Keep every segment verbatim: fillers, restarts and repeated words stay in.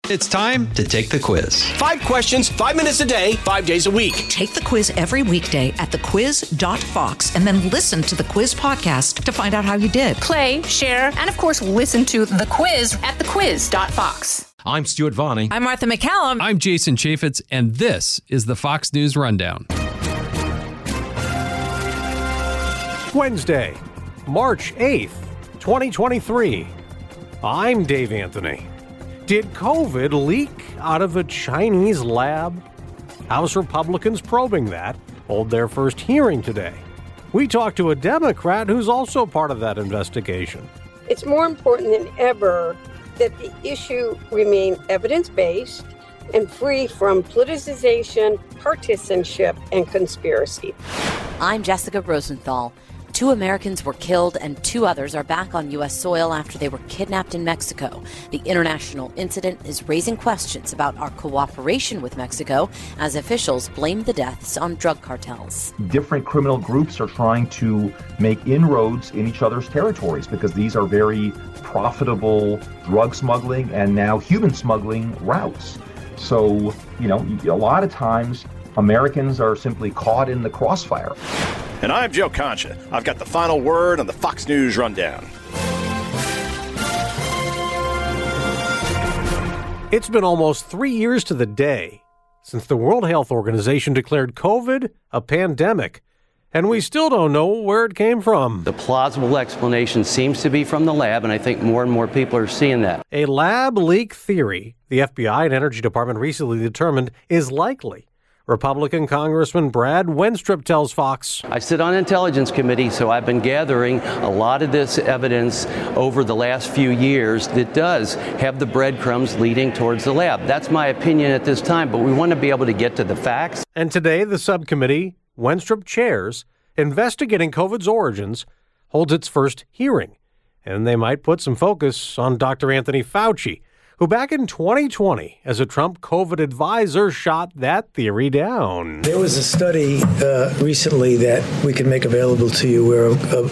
It's time to take the quiz. Five questions, five minutes a day, five days a week. Take the quiz every weekday at the quiz dot fox and then listen to the quiz podcast to find out how you did. Play, share, and of course, listen to the quiz at the quiz dot fox. I'm Stuart Vonnie. I'm Martha McCallum. I'm Jason Chaffetz, and this is the Fox News Rundown. Wednesday, March eighth, twenty twenty-three. I'm Dave Anthony. Did COVID leak out of a Chinese lab? House Republicans probing that hold their first hearing today. We talked to a Democrat who's also part of that investigation. It's more important than ever that the issue remain evidence-based and free from politicization, partisanship, and conspiracy. I'm Jessica Rosenthal. Two Americans were killed and two others are back on U S soil after they were kidnapped in Mexico. The international incident is raising questions about our cooperation with Mexico as officials blame the deaths on drug cartels. Different criminal groups are trying to make inroads in each other's territories because these are very profitable drug smuggling and now human smuggling routes. So, you know, a lot of times Americans are simply caught in the crossfire. And I'm Joe Concha. I've got the final word on the Fox News Rundown. It's been almost three years to the day since the World Health Organization declared COVID a pandemic, and we still don't know where it came from. The plausible explanation seems to be from the lab, and I think more and more people are seeing that. A lab leak theory the F B I and Energy Department recently determined is likely. Republican Congressman Brad Wenstrup tells Fox. I sit on Intelligence Committee, so I've been gathering a lot of this evidence over the last few years that does have the breadcrumbs leading towards the lab. That's my opinion at this time, but we want to be able to get to the facts. And today, the subcommittee Wenstrup chairs, investigating COVID's origins, holds its first hearing. And they might put some focus on Doctor Anthony Fauci, who back in twenty twenty, as a Trump COVID advisor, shot that theory down. There was a study uh, recently that we can make available to you where a,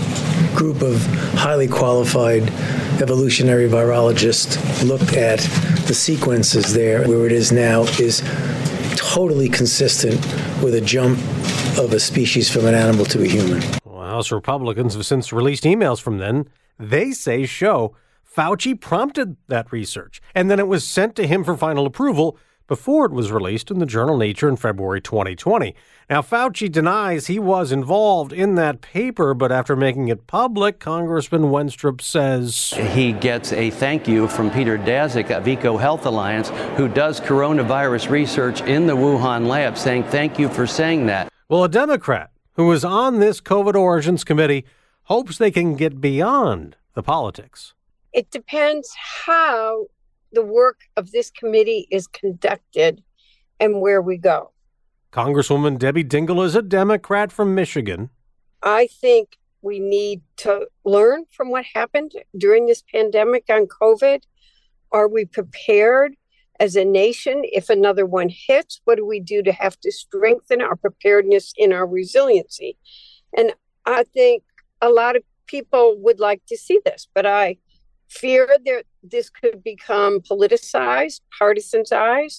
a group of highly qualified evolutionary virologists looked at the sequences there. Where it is now is totally consistent with a jump of a species from an animal to a human. Well, House Republicans have since released emails from then. They say show Fauci prompted that research, and then it was sent to him for final approval before it was released in the journal Nature in February twenty twenty. Now, Fauci denies he was involved in that paper, but after making it public, Congressman Wenstrup says he gets a thank you from Peter Daszak of Eco Health Alliance, who does coronavirus research in the Wuhan lab, saying thank you for saying that. Well, a Democrat who is on this COVID Origins Committee hopes they can get beyond the politics. It depends how the work of this committee is conducted and where we go. Congresswoman Debbie Dingell is a Democrat from Michigan. I think we need to learn from what happened during this pandemic on COVID. Are we prepared as a nation if another one hits? What do we do to have to strengthen our preparedness and our resiliency? And I think a lot of people would like to see this, but I fear that this could become politicized, partisanized.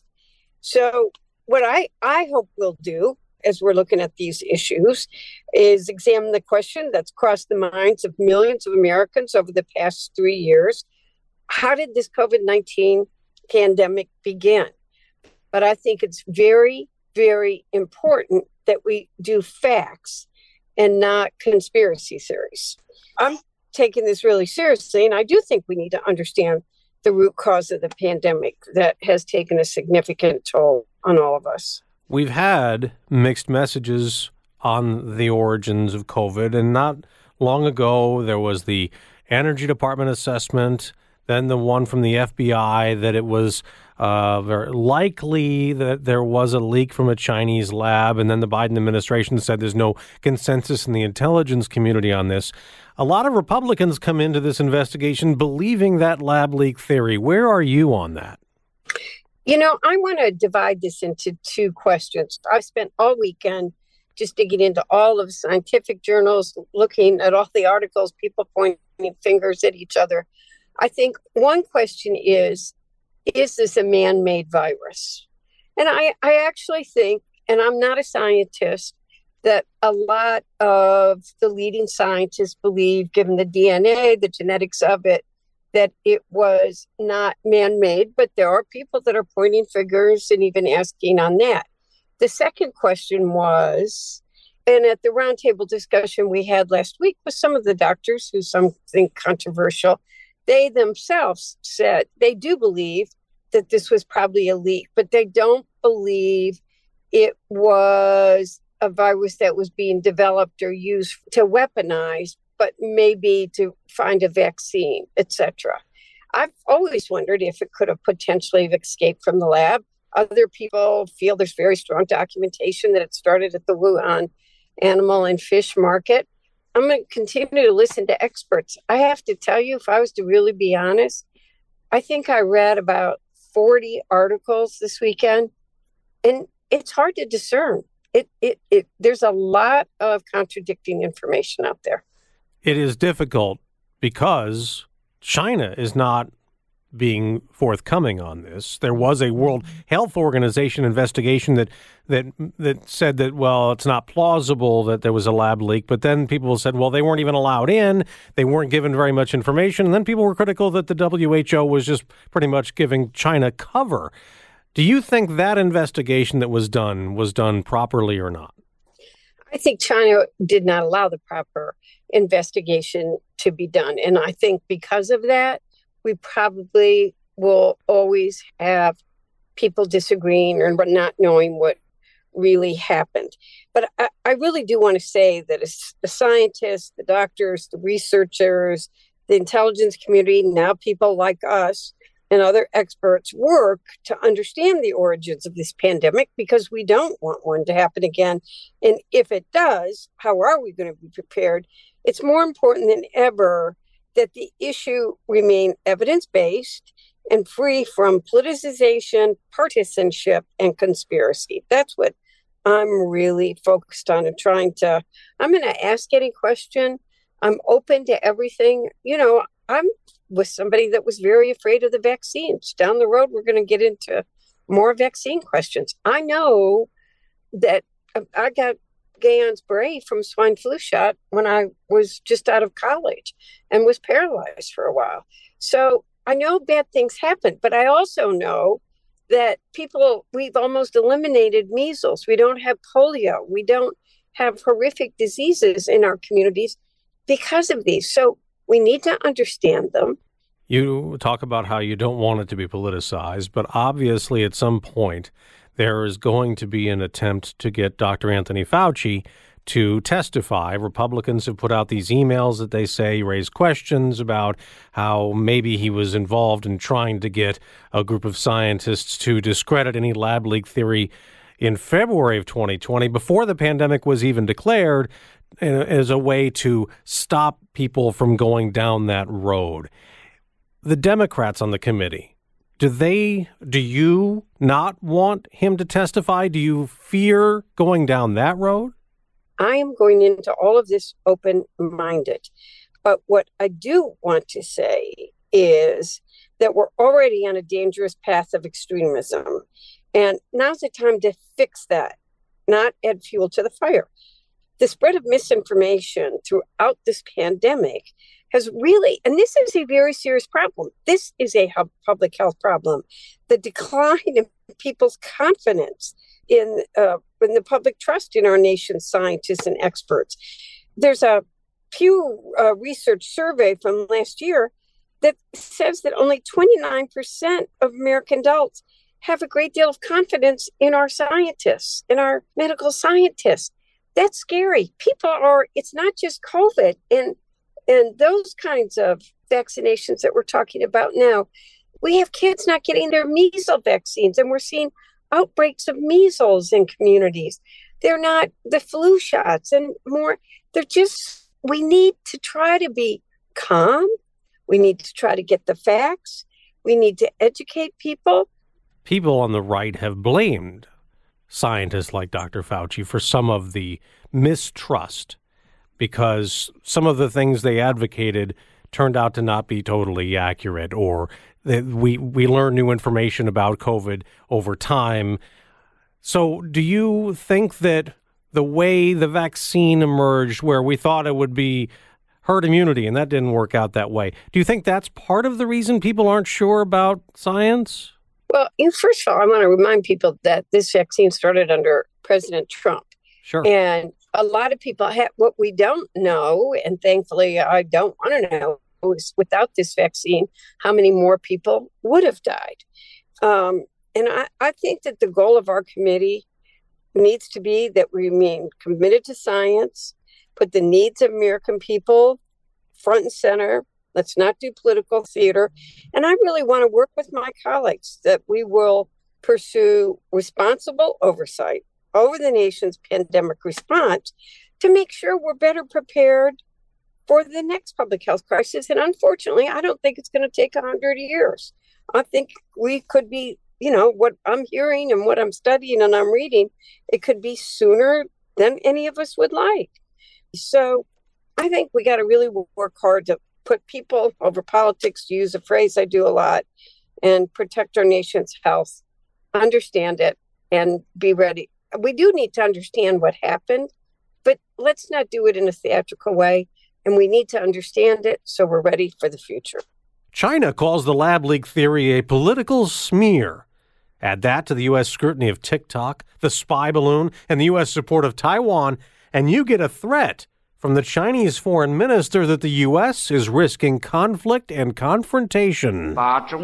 So what I, I hope we'll do as we're looking at these issues is examine the question that's crossed the minds of millions of Americans over the past three years. How did this COVID nineteen pandemic begin? But I think it's very, very important that we do facts and not conspiracy theories. I'm taking this really seriously, and I do think we need to understand the root cause of the pandemic that has taken a significant toll on all of us. We've had mixed messages on the origins of COVID, and not long ago there was the Energy Department assessment, then the one from the F B I that it was uh, very likely that there was a leak from a Chinese lab, and then the Biden administration said there's no consensus in the intelligence community on this. A lot of Republicans come into this investigation believing that lab leak theory. Where are you on that? You know, I want to divide this into two questions. I spent all weekend just digging into all of the scientific journals, looking at all the articles, people pointing fingers at each other. I think one question is, is this a man-made virus? And I, I actually think, and I'm not a scientist, that a lot of the leading scientists believe, given the D N A, the genetics of it, that it was not man-made, but there are people that are pointing fingers and even asking on that. The second question was, and at the roundtable discussion we had last week with some of the doctors who some think controversial, they themselves said they do believe that this was probably a leak, but they don't believe it was a virus that was being developed or used to weaponize, but maybe to find a vaccine, et cetera. I've always wondered if it could have potentially escaped from the lab. Other people feel there's very strong documentation that it started at the Wuhan animal and fish market. I'm going to continue to listen to experts. I have to tell you, if I was to really be honest, I think I read about forty articles this weekend, and it's hard to discern. It, it, it, there's a lot of contradicting information out there. It is difficult because China is not being forthcoming on this. There was a World Health Organization investigation that that that said that, well, it's not plausible that there was a lab leak. But then people said, well, they weren't even allowed in. They weren't given very much information. And then people were critical that the W H O was just pretty much giving China cover. Do you think that investigation that was done was done properly or not? I think China did not allow the proper investigation to be done. And I think because of that, we probably will always have people disagreeing or not knowing what really happened. But I, I really do want to say that as the scientists, the doctors, the researchers, the intelligence community, now people like us and other experts work to understand the origins of this pandemic, because we don't want one to happen again. And if it does, how are we going to be prepared? It's more important than ever that the issue remain evidence-based and free from politicization, partisanship, and conspiracy. That's what I'm really focused on and trying to, I'm going to ask any question. I'm open to everything. You know, I'm with somebody that was very afraid of the vaccines. Down the road, we're going to get into more vaccine questions. I know that I got Guillain Barré from swine flu shot when I was just out of college and was paralyzed for a while. So I know bad things happen, but I also know that people, we've almost eliminated measles. We don't have polio. We don't have horrific diseases in our communities because of these. So we need to understand them. You talk about how you don't want it to be politicized, but obviously at some point there is going to be an attempt to get Doctor Anthony Fauci to testify. Republicans have put out these emails that they say raise questions about how maybe he was involved in trying to get a group of scientists to discredit any lab leak theory in February of twenty twenty, before the pandemic was even declared, as a way to stop people from going down that road. The Democrats on the committee, do they, do you not want him to testify? Do you fear going down that road? I am going into all of this open-minded. But what I do want to say is that we're already on a dangerous path of extremism. And now's the time to fix that, not add fuel to the fire. The spread of misinformation throughout this pandemic has really, and this is a very serious problem. This is a public health problem. The decline in people's confidence in, uh, in the public trust in our nation's scientists and experts. There's a Pew uh, Research survey from last year that says that only twenty-nine percent of American adults have a great deal of confidence in our scientists, in our medical scientists. That's scary. People are, it's not just COVID and and those kinds of vaccinations that we're talking about now. We have kids not getting their measles vaccines, and we're seeing outbreaks of measles in communities. They're not the flu shots and more. They're just, we need to try to be calm. We need to try to get the facts. We need to educate people. People on the right have blamed scientists like Doctor Fauci for some of the mistrust, because some of the things they advocated turned out to not be totally accurate, or we we learn new information about COVID over time. So do you think that the way the vaccine emerged, where we thought it would be herd immunity, and that didn't work out that way, do you think that's part of the reason people aren't sure about science? Well, you know, first of all, I want to remind people that this vaccine started under President Trump. Sure. And a lot of people have what we don't know, and thankfully I don't want to know, is without this vaccine, how many more people would have died. Um, and I, I think that the goal of our committee needs to be that we remain committed to science, put the needs of American people front and center. Let's not do political theater. And I really want to work with my colleagues that we will pursue responsible oversight over the nation's pandemic response to make sure we're better prepared for the next public health crisis. And unfortunately, I don't think it's going to take one hundred years. I think we could be, you know, what I'm hearing and what I'm studying and I'm reading, it could be sooner than any of us would like. So I think we got to really work hard to put people over politics, to use a phrase I do a lot, and protect our nation's health, understand it, and be ready. We do need to understand what happened, but let's not do it in a theatrical way. And we need to understand it so we're ready for the future. China calls the lab leak theory a political smear. Add that to the U S scrutiny of TikTok, the spy balloon, and the U S support of Taiwan, and you get a threat from the Chinese foreign minister that the U S is risking conflict and confrontation.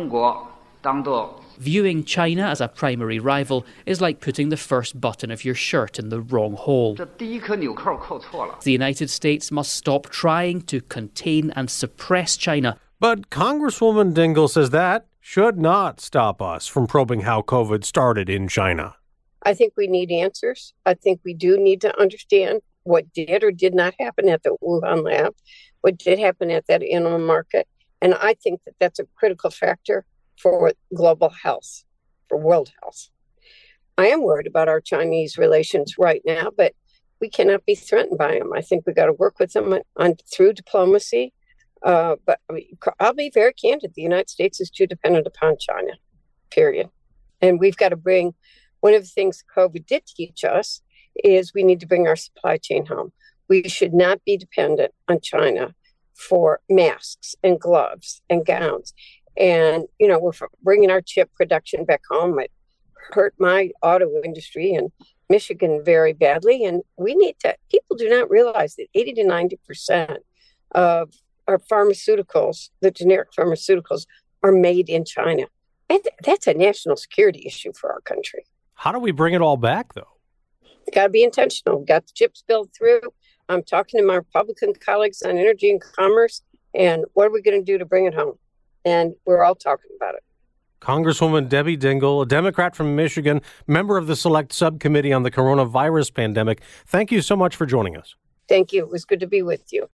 Viewing China as a primary rival is like putting the first button of your shirt in the wrong hole. The United States must stop trying to contain and suppress China. But Congresswoman Dingell says that should not stop us from probing how COVID started in China. I think we need answers. I think we do need to understand what did or did not happen at the Wuhan lab, what did happen at that animal market. And I think that that's a critical factor for global health, for world health. I am worried about our Chinese relations right now, but we cannot be threatened by them. I think we got to work with them on, on through diplomacy. Uh, but I mean, I'll be very candid. The United States is too dependent upon China, period. And we've got to bring, one of the things COVID did teach us is we need to bring our supply chain home. We should not be dependent on China for masks and gloves and gowns. And, you know, we're bringing our chip production back home. It hurt my auto industry in Michigan very badly. And we need to, people do not realize that eighty to ninety percent of our pharmaceuticals, the generic pharmaceuticals, are made in China. And that's a national security issue for our country. How do we bring it all back, though? It's got to be intentional. We've got the chips bill through. I'm talking to my Republican colleagues on energy and commerce. And what are we going to do to bring it home? And we're all talking about it. Congresswoman Debbie Dingell, a Democrat from Michigan, member of the Select Subcommittee on the Coronavirus Pandemic. Thank you so much for joining us. Thank you. It was good to be with you.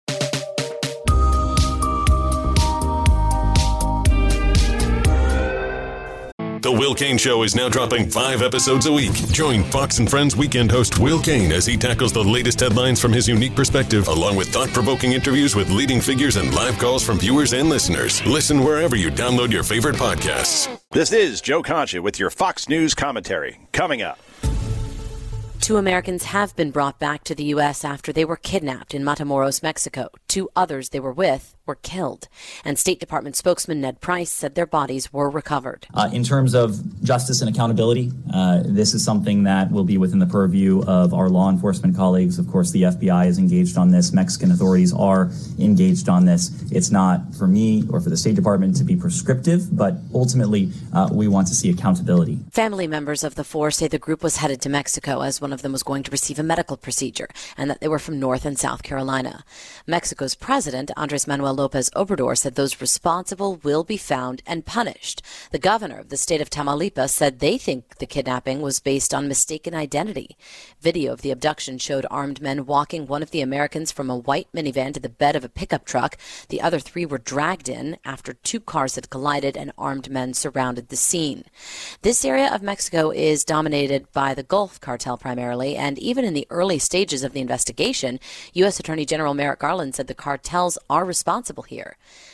The Will Cain Show is now dropping five episodes a week. Join Fox and Friends weekend host Will Cain as he tackles the latest headlines from his unique perspective, along with thought-provoking interviews with leading figures and live calls from viewers and listeners. Listen wherever you download your favorite podcasts. This is Joe Concha with your Fox News commentary. Coming up. Two Americans have been brought back to the U S after they were kidnapped in Matamoros, Mexico. Two others they were with were killed. And State Department spokesman Ned Price said their bodies were recovered. Uh, in terms of justice and accountability, uh, this is something that will be within the purview of our law enforcement colleagues. Of course, the F B I is engaged on this. Mexican authorities are engaged on this. It's not for me or for the State Department to be prescriptive, but ultimately uh, we want to see accountability. Family members of the four say the group was headed to Mexico as one of them was going to receive a medical procedure and that they were from North and South Carolina. Mexico's president, Andres Manuel Lopez Obrador, said those responsible will be found and punished. The governor of the state of Tamaulipas said they think the kidnapping was based on mistaken identity. Video of the abduction showed armed men walking one of the Americans from a white minivan to the bed of a pickup truck. The other three were dragged in after two cars had collided and armed men surrounded the scene. This area of Mexico is dominated by the Gulf cartel primarily, and even in the early stages of the investigation, U S Attorney General Merrick Garland said the cartels are responsible here.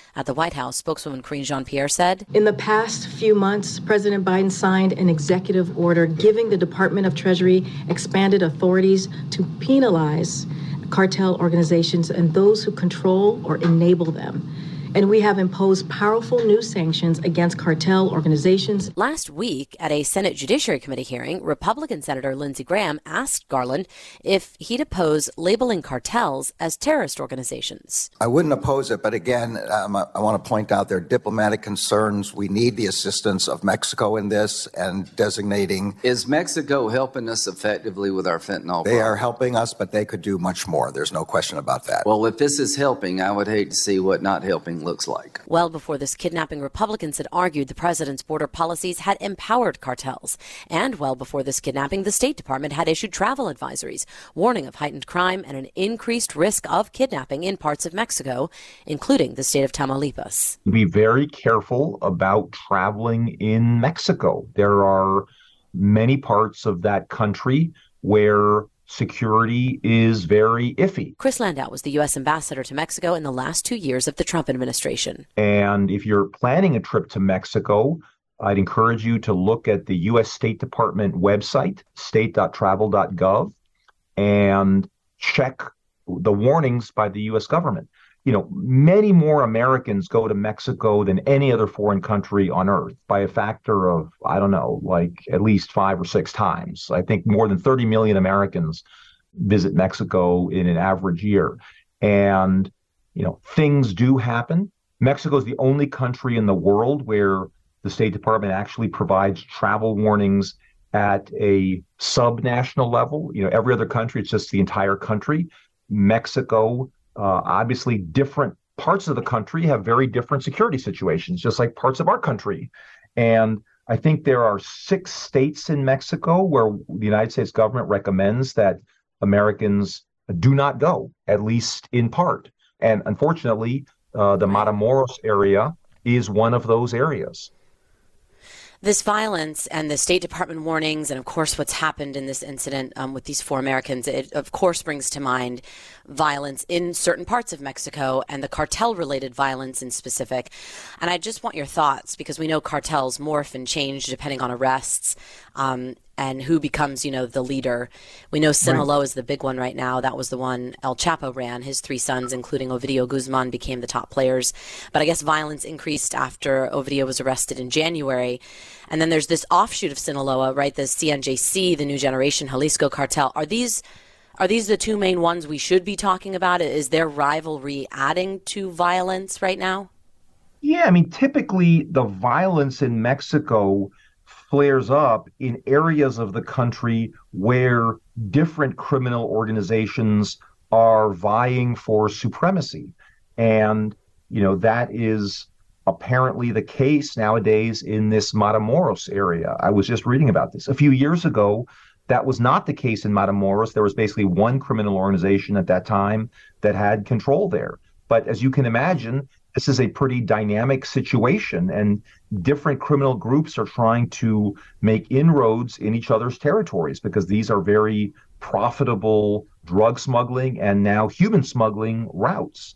At the White House, spokeswoman Karine Jean-Pierre said, "In the past few months, President Biden signed an executive order giving the Department of Treasury expanded authorities to penalize cartel organizations and those who control or enable them. And we have imposed powerful new sanctions against cartel organizations." Last week, at a Senate Judiciary Committee hearing, Republican Senator Lindsey Graham asked Garland if he'd oppose labeling cartels as terrorist organizations. I wouldn't oppose it, but again, um, I, I want to point out there are diplomatic concerns. We need the assistance of Mexico in this and designating. Is Mexico helping us effectively with our fentanyl They problem? are helping us, but they could do much more. There's no question about that. Well, if this is helping, I would hate to see what not helping looks like. Well before this kidnapping, Republicans had argued the president's border policies had empowered cartels. And well before this kidnapping, the State Department had issued travel advisories, warning of heightened crime and an increased risk of kidnapping in parts of Mexico, including the state of Tamaulipas. Be very careful about traveling in Mexico. There are many parts of that country where security is very iffy. Chris Landau was the U S ambassador to Mexico in the last two years of the Trump administration. And if you're planning a trip to Mexico, I'd encourage you to look at the U S State Department website, state dot travel dot gov, and check the warnings by the U S government. You know, many more Americans go to Mexico than any other foreign country on earth by a factor of, I don't know, like at least five or six times. I think more than thirty million Americans visit Mexico in an average year. And, you know, things do happen. Mexico is the only country in the world where the State Department actually provides travel warnings at a subnational level. You know, every other country, it's just the entire country. Mexico, Uh, obviously, different parts of the country have very different security situations, just like parts of our country. And I think there are six states in Mexico where the United States government recommends that Americans do not go, at least in part. And unfortunately, uh, the Matamoros area is one of those areas. This violence and the State Department warnings, and of course what's happened in this incident um, with these four Americans, it of course brings to mind violence in certain parts of Mexico and the cartel-related violence in specific. And I just want your thoughts, because we know cartels morph and change depending on arrests um, and who becomes, you know, the leader. We know Sinaloa right. is the big one right now. That was the one El Chapo ran. His three sons, including Ovidio Guzman, became the top players. But I guess violence increased after Ovidio was arrested in January. And then there's this offshoot of Sinaloa, right? The C N J C, the New Generation Jalisco cartel. Are these are these the two main ones we should be talking about? Is their rivalry adding to violence right now? Yeah, I mean, typically the violence in Mexico flares up in areas of the country where different criminal organizations are vying for supremacy. And, you know, that is apparently the case nowadays in this Matamoros area. I was just reading about this. A few years ago, that was not the case in Matamoros. There was basically one criminal organization at that time that had control there. But as you can imagine, this is a pretty dynamic situation, and different criminal groups are trying to make inroads in each other's territories because these are very profitable drug smuggling and now human smuggling routes.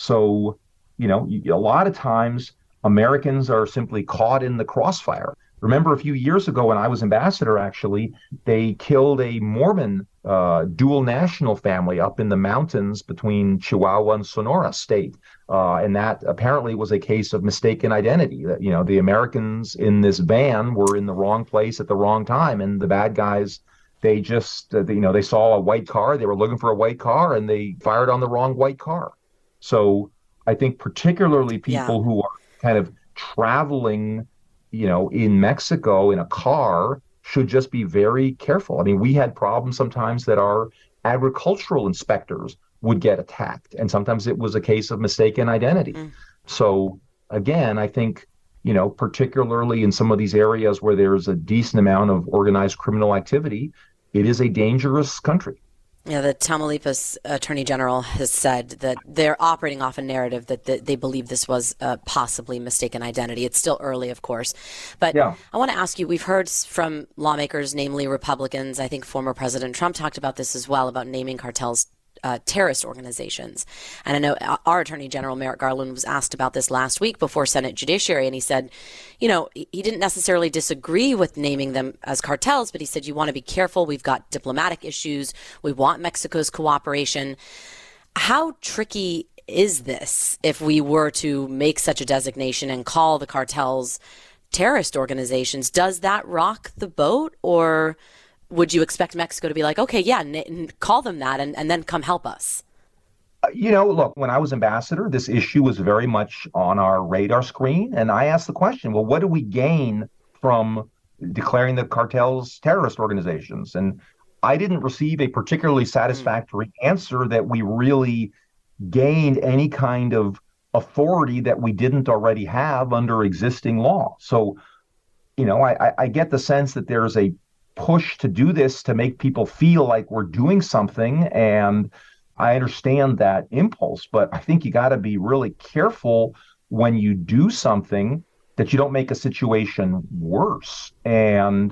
So, you know, a lot of times Americans are simply caught in the crossfire. Remember, a few years ago when I was ambassador, actually, they killed a Mormon uh, dual national family up in the mountains between Chihuahua and Sonora state. Uh, and that apparently was a case of mistaken identity. That, you know, the Americans in this van were in the wrong place at the wrong time. And the bad guys, they just, uh, you know, they saw a white car. They were looking for a white car and they fired on the wrong white car. So I think particularly people yeah. who are kind of traveling, you know, in Mexico in a car should just be very careful. I mean, we had problems sometimes that our agricultural inspectors would get attacked, and sometimes it was a case of mistaken identity. Mm. So again, I think, you know, particularly in some of these areas where there's a decent amount of organized criminal activity, it is a dangerous country. Yeah, the Tamaulipas Attorney General has said that they're operating off a narrative that, that they believe this was uh, possibly mistaken identity. It's still early, of course. But yeah. I want to ask you, we've heard from lawmakers, namely Republicans, I think former President Trump talked about this as well, about naming cartels uh, terrorist organizations. And I know our Attorney General, Merrick Garland, was asked about this last week before Senate Judiciary, and he said, you know, he didn't necessarily disagree with naming them as cartels, but he said, you want to be careful. We've got diplomatic issues. We want Mexico's cooperation. How tricky is this if we were to make such a designation and call the cartels terrorist organizations? Does that rock the boat, or would you expect Mexico to be like, okay, yeah, n- call them that and, and then come help us? Uh, you know, look, when I was ambassador, this issue was very much on our radar screen. And I asked the question, well, what do we gain from declaring the cartels terrorist organizations? And I didn't receive a particularly satisfactory mm. answer that we really gained any kind of authority that we didn't already have under existing law. So, you know, I, I get the sense that there's a push to do this to make people feel like we're doing something. And I understand that impulse, but I think you got to be really careful when you do something that you don't make a situation worse. And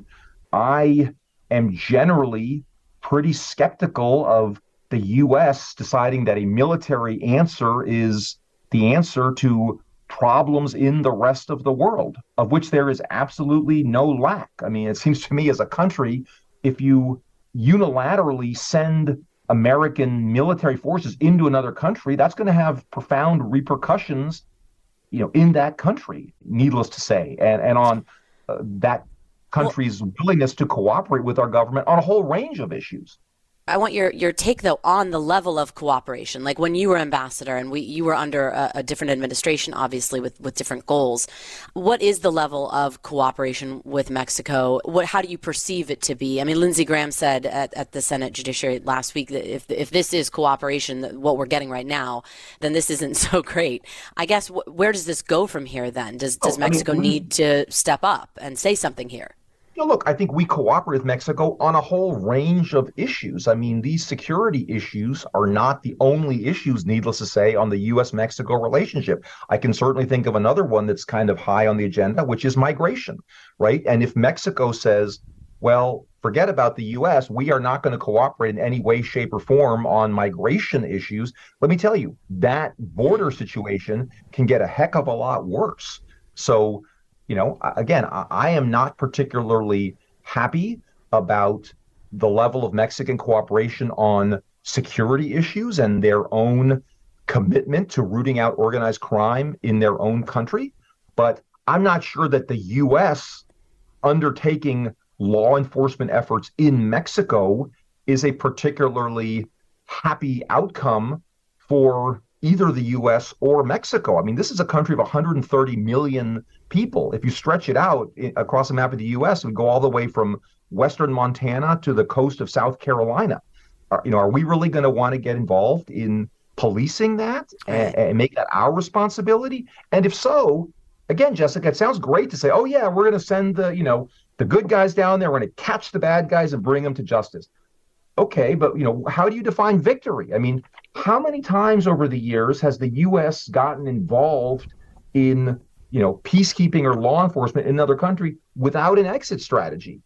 I am generally pretty skeptical of the U S deciding that a military answer is the answer to problems in the rest of the world, of which there is absolutely no lack. I mean, it seems to me as a country, if you unilaterally send American military forces into another country, that's going to have profound repercussions, you know, in that country, needless to say, and, and on uh, that country's well, willingness to cooperate with our government on a whole range of issues. I want your, your take, though, on the level of cooperation. Like when you were ambassador and we you were under a, a different administration, obviously, with, with different goals. What is the level of cooperation with Mexico? What How do you perceive it to be? I mean, Lindsey Graham said at, at the Senate Judiciary last week that if if this is cooperation, what we're getting right now, then this isn't so great. I guess, wh- where does this go from here then? Does, does oh, Mexico I mean, we... need to step up and say something here? You know, look, I think we cooperate with Mexico on a whole range of issues. I mean, these security issues are not the only issues, needless to say, on the U S Mexico relationship. I can certainly think of another one that's kind of high on the agenda, which is migration, right? And if Mexico says, well, forget about the U S, we are not going to cooperate in any way, shape, or form on migration issues, let me tell you, that border situation can get a heck of a lot worse. So, you know, again, I am not particularly happy about the level of Mexican cooperation on security issues and their own commitment to rooting out organized crime in their own country. But I'm not sure that the U S undertaking law enforcement efforts in Mexico is a particularly happy outcome for either the U S or Mexico. I mean, this is a country of one hundred thirty million people. If you stretch it out across the map of the U S, it would go all the way from western Montana to the coast of South Carolina. Are, you know, are we really going to want to get involved in policing that and, and make that our responsibility? And if so, again, Jessica, it sounds great to say, oh yeah, we're going to send the, you know, the good guys down there. We're going to catch the bad guys and bring them to justice. Okay, but you know, how do you define victory? I mean, how many times over the years has the U S gotten involved in, you know, peacekeeping or law enforcement in another country without an exit strategy?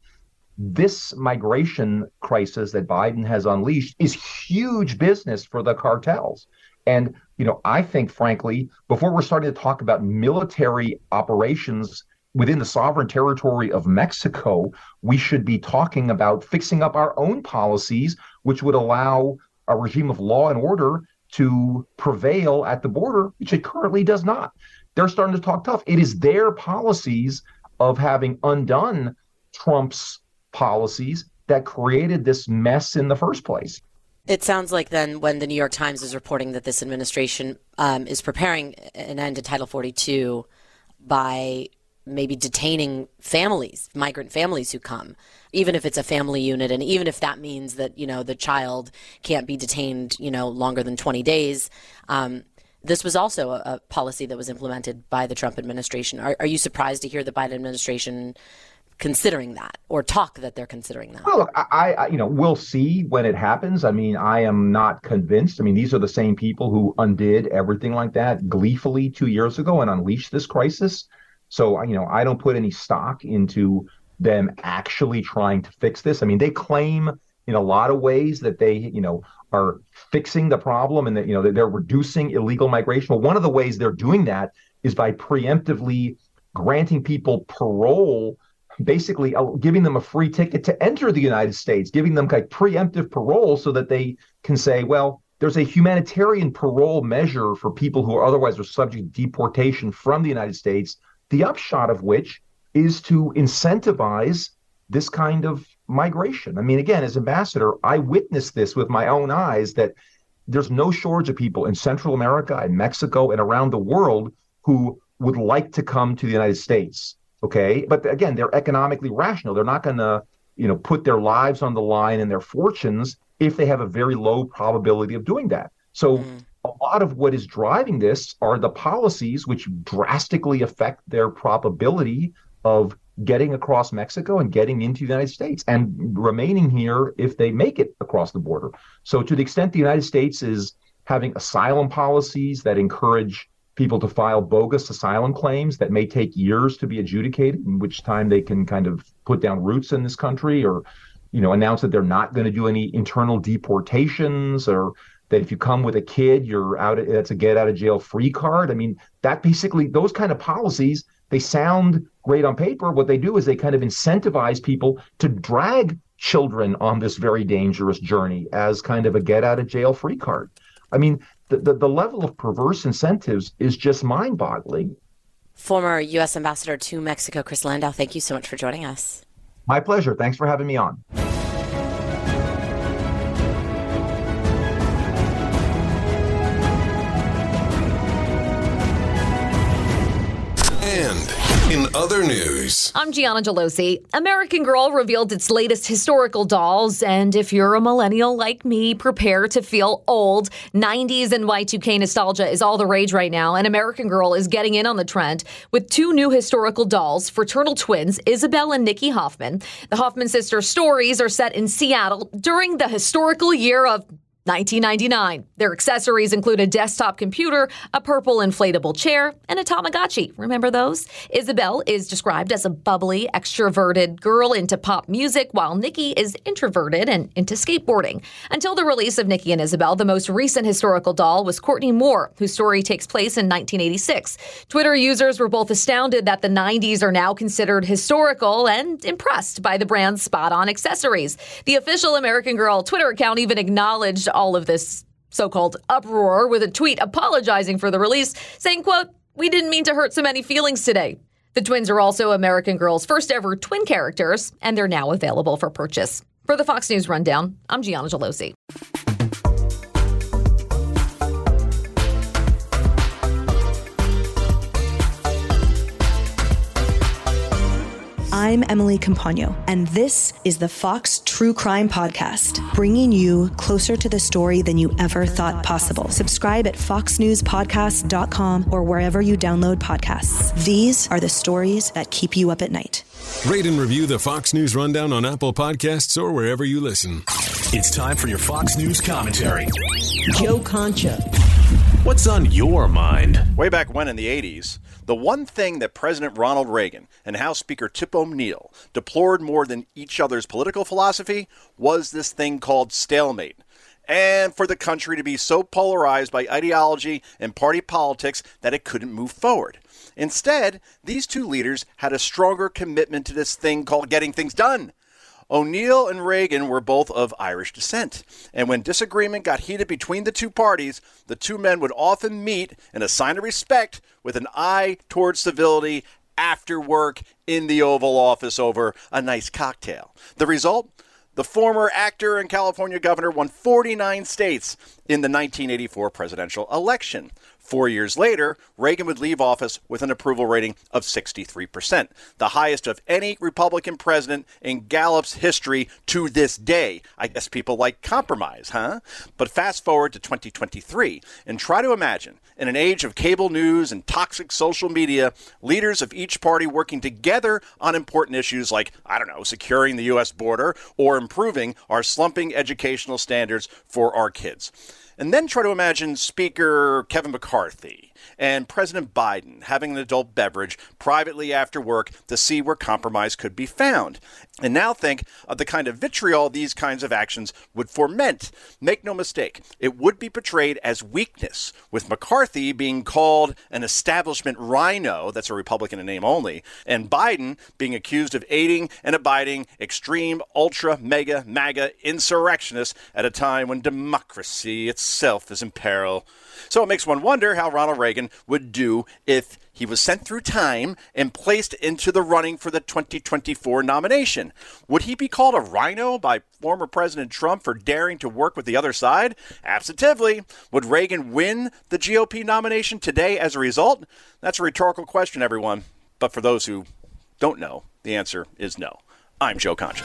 This migration crisis that Biden has unleashed is huge business for the cartels. And, you know, I think, frankly, before we're starting to talk about military operations within the sovereign territory of Mexico, we should be talking about fixing up our own policies, which would allow a regime of law and order to prevail at the border, which it currently does not. They're starting to talk tough. It is their policies of having undone Trump's policies that created this mess in the first place. It sounds like then when the New York Times is reporting that this administration um, is preparing an end to Title forty-two by maybe detaining families, migrant families who come, even if it's a family unit, and even if that means that, you know, the child can't be detained, you know, longer than twenty days. Um, this was also a, a policy that was implemented by the Trump administration. Are, are you surprised to hear the Biden administration considering that, or talk that they're considering that? Well, look, I, I, you know, we'll see when it happens. I mean, I am not convinced. I mean, these are the same people who undid everything like that gleefully two years ago and unleashed this crisis. So, you know, I don't put any stock into them actually trying to fix this. I mean, they claim in a lot of ways that they, you know, are fixing the problem and that, you know, that they're reducing illegal migration. Well, one of the ways they're doing that is by preemptively granting people parole, basically giving them a free ticket to enter the United States, giving them like preemptive parole so that they can say, well, there's a humanitarian parole measure for people who are otherwise are subject to deportation from the United States, the upshot of which is to incentivize this kind of migration. I mean, again, as ambassador, I witnessed this with my own eyes, that there's no shortage of people in Central America and Mexico and around the world who would like to come to the United States. Okay. But again, they're economically rational. They're not going to, you know, put their lives on the line and their fortunes if they have a very low probability of doing that. So mm. a lot of what is driving this are the policies which drastically affect their probability of getting across Mexico and getting into the United States and remaining here if they make it across the border. So to the extent the United States is having asylum policies that encourage people to file bogus asylum claims that may take years to be adjudicated, in which time they can kind of put down roots in this country, or, you know, announce that they're not going to do any internal deportations, or that if you come with a kid, you're out, it's a get out of jail free card. I mean, that basically, those kind of policies, they sound great on paper. What they do is they kind of incentivize people to drag children on this very dangerous journey as kind of a get out of jail free card. I mean, the, the, the level of perverse incentives is just mind boggling. Former U S Ambassador to Mexico, Chris Landau, thank you so much for joining us. My pleasure. Thanks for having me on. In other news, I'm Gianna Gelosi. American Girl revealed its latest historical dolls, and if you're a millennial like me, prepare to feel old. nineties and Y two K nostalgia is all the rage right now, and American Girl is getting in on the trend with two new historical dolls, fraternal twins Isabel and Nikki Hoffman. The Hoffman sisters' stories are set in Seattle during the historical year of nineteen ninety-nine. Their accessories include a desktop computer, a purple inflatable chair, and a Tamagotchi. Remember those? Isabel is described as a bubbly, extroverted girl into pop music, while Nikki is introverted and into skateboarding. Until the release of Nikki and Isabel, the most recent historical doll was Courtney Moore, whose story takes place in nineteen eighty-six. Twitter users were both astounded that the nineties are now considered historical and impressed by the brand's spot-on accessories. The official American Girl Twitter account even acknowledged all of this so-called uproar with a tweet apologizing for the release, saying, quote, "We didn't mean to hurt so many feelings today." The twins are also American Girl's first ever twin characters, and they're now available for purchase. For the Fox News Rundown, I'm Gianna Gelosi. I'm Emily Campagno, and this is the Fox True Crime Podcast, bringing you closer to the story than you ever thought possible. Subscribe at fox news podcast dot com or wherever you download podcasts. These are the stories that keep you up at night. Rate and review the Fox News Rundown on Apple Podcasts or wherever you listen. It's time for your Fox News commentary. Joe Concha. What's on your mind? Way back when in the eighties, the one thing that President Ronald Reagan and House Speaker Tip O'Neill deplored more than each other's political philosophy was this thing called stalemate. And for the country to be so polarized by ideology and party politics that it couldn't move forward. Instead, these two leaders had a stronger commitment to this thing called getting things done. O'Neill and Reagan were both of Irish descent, and when disagreement got heated between the two parties, the two men would often meet in a sign of respect with an eye towards civility after work in the Oval Office over a nice cocktail. The result? The former actor and California governor won forty-nine states in the nineteen eighty-four presidential election. Four years later, Reagan would leave office with an approval rating of sixty-three percent, the highest of any Republican president in Gallup's history to this day. I guess people like compromise, huh? But fast forward to twenty twenty-three and try to imagine, in an age of cable news and toxic social media, leaders of each party working together on important issues like, I don't know, securing the U S border or improving our slumping educational standards for our kids. And then try to imagine Speaker Kevin McCarthy and President Biden having an adult beverage privately after work to see where compromise could be found. And now think of the kind of vitriol these kinds of actions would foment. Make no mistake, it would be portrayed as weakness, with McCarthy being called an establishment rhino, that's a Republican in name only, and Biden being accused of aiding and abiding extreme, ultra, mega, MAGA insurrectionists at a time when democracy itself is in peril. So it makes one wonder how Ronald Reagan would do if he was sent through time and placed into the running for the twenty twenty-four nomination. Would he be called a rhino by former President Trump for daring to work with the other side? Absolutely. Would Reagan win the G O P nomination today as a result? That's a rhetorical question, everyone. But for those who don't know, the answer is no. I'm Joe Concha.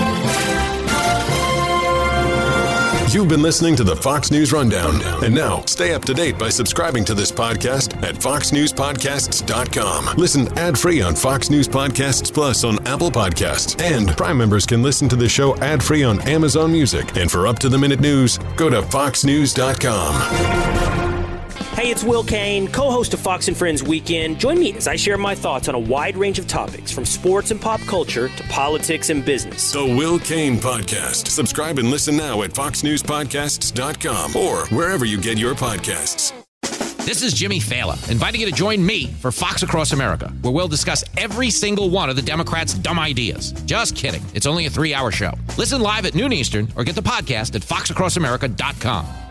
You've been listening to the Fox News Rundown. And now, stay up to date by subscribing to this podcast at fox news podcasts dot com. Listen ad-free on Fox News Podcasts Plus on Apple Podcasts. And Prime members can listen to the show ad-free on Amazon Music. And for up-to-the-minute news, go to fox news dot com. Hey, it's Will Kane, co-host of Fox and Friends Weekend. Join me as I share my thoughts on a wide range of topics, from sports and pop culture to politics and business. The Will Kane Podcast. Subscribe and listen now at fox news podcasts dot com or wherever you get your podcasts. This is Jimmy Fallon, inviting you to join me for Fox Across America, where we'll discuss every single one of the Democrats' dumb ideas. Just kidding. It's only a three-hour show. Listen live at noon Eastern or get the podcast at fox across america dot com.